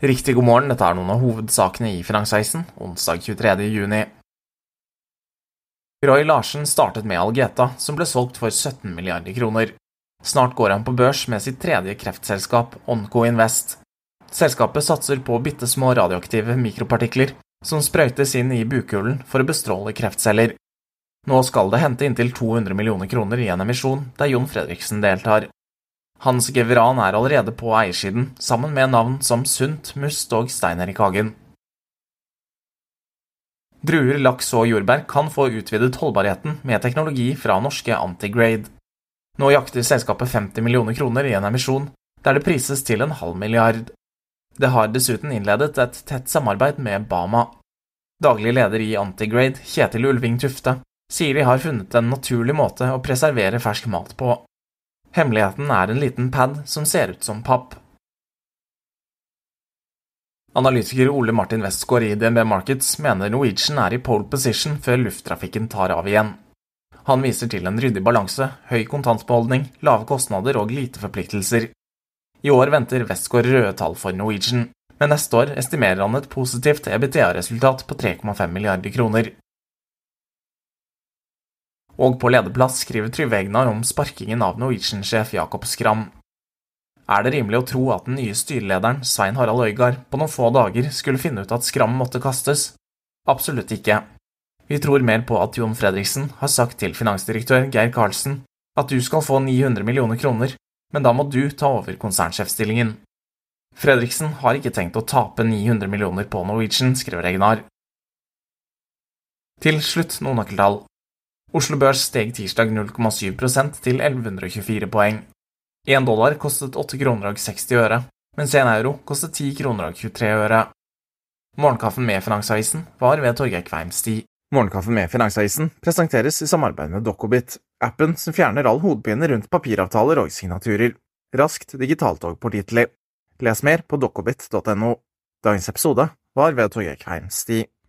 Riktig god morgen, dette noen av hovedsakene i Finansavisen, onsdag 23. juni. Roy Larsen startet med Algeta, som ble solgt for 17 milliarder kroner. Snart går han på børs med sitt tredje kreftselskap, Onco Invest. Selskapet satser på bittesmå radioaktive mikropartikler, som sprøytes inn i bukhulen for å bestråle kreftceller. Nå skal det hente inntil 200 millioner kroner i en emisjon, der Jon Fredriksen deltar. Hans Geveran allerede på eiersiden, sammen med navn som Sundt, Must og Stein Erik Hagen. Druer, laks og jordbær kan få utvidet holdbarheten med teknologi fra norske Antigrade. Nå jakter selskapet 50 millioner kroner i en emisjon, der det prises til 0,5 milliard. Det har dessuten innledet et tett samarbeid med Bama. Daglig leder i Antigrade, Kjetil Ulving Tufte, sier de har funnet en naturlig måte å preservere fersk mat på. Hemmeligheten en liten pad som ser ut som papp. Analytiker Ole Martin Westgård i DNB Markets mener Norwegian i pole position før lufttrafikken tar av igjen. Han viser til en ryddig balanse, høy kontantbeholdning, lave kostnader og lite forpliktelser. I år venter Westgård røde tall for Norwegian, men neste år estimerer han et positivt EBITDA-resultat på 3,5 milliarder kroner. Og på lederplass skriver Trygve Egnar om sparkingen av Norwegian-sjef Jakob Skram. Det rimelig å tro at den nye styrelederen, Svein Harald Øygard, på noen få dager skulle finne ut at Skram måtte kastes? Absolutt ikke. Vi tror mer på at Jon Fredriksen har sagt til finansdirektør Geir Karlsen at du skal få 900 millioner kroner, men da må du ta over konsernsjefstillingen. Fredriksen har ikke tenkt å tape 900 millioner på Norwegian, skriver Egnar. Til slutt noen nøkkeltall. Oslo Børs steg tirsdag 0,7% til 1124 poeng. 1 dollar kostet 8 kroner og 60 øre, mens 1 euro kostet 10 kroner og 23 øre. Morgenkaffen med Finansavisen var ved Torgeir Kveim Sti. Morgenkaffen med Finansavisen presenteres i samarbeid med Dokobit, appen som fjerner all hodepine rundt papiravtaler og signaturer. Raskt, digitalt og pålitelig. Les mer på dokobit.no. Dagens episode var ved Torgeir Kveim Sti.